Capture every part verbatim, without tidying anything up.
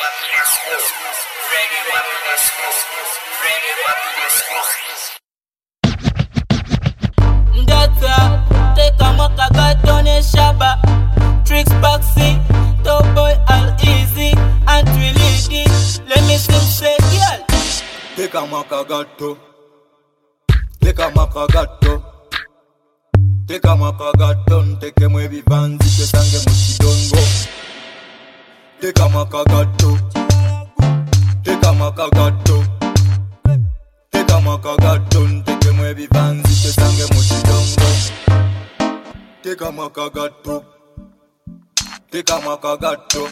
Data, take a mocha, got on a shaba. Tricks boxing, top boy all easy. And Trinity, let me sing say, girl. Take a mocha, got to. Take a mocha, got to. Take a mocha, got to. Take a mwe vivanzi, ke sange muchidongo. Take a mocha, got to. Take a mocha, got to. Take a mocha, got to. Take a mwe vivanzi, ke sange muchidongo. Take a mocha, got to. Take a mocha, got to.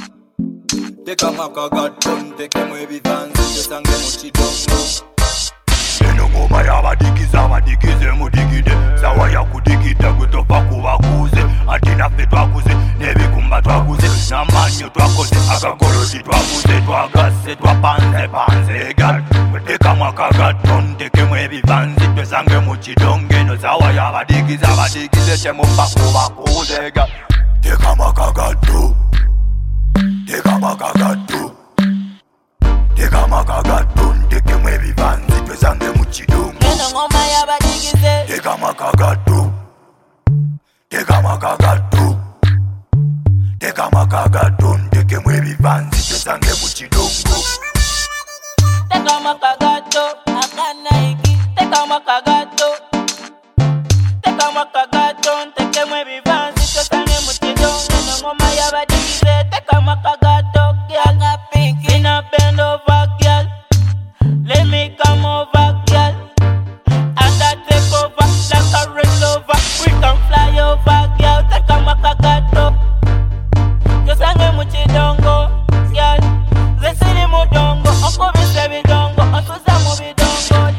Take a mocha, got to. Take a mwe vivanzi, ke sange muchidongo. Eno ngoma yabadikiza abadikize mudigide sawa yakudikita kutopa kubakuze ati naffe twakuze n'ebikumba twakuze n'amannyo twakoze akakolosi twakuze twagasse twapanze panze egal tekamu akagatto ntekemu ebivanzi twesange mu kidongo eno sawa yabadikiza abadikize temupa kubakuze egal tekamu akagatto tekamu akagatto tekamu akagatto ntekemu ebivanzi twesange mu kidongo Eno ngoma yabadikize tekamu akagatto tekamu akagatto tekamu akagatto ntekemu ebivanzi twesange mu kidongo Teka makagato, akanaiki. Teka makagato. Teka makagato, teke mwe vivanzi, tosange mutidongo. Eno ngoma yabadikize, teka makagato, girl. Pinky, in a bend over, girl. Let me come over, girl. And I take over like a Range Rover. We can fly over, girl. Teka makagato. Tosange mutidongo, girl. Zesiri mudongo, oko bise bidongo, osuza mu bidongo.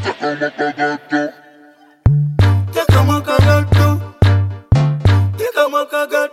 Take a mocha, got to. Take a mocha, got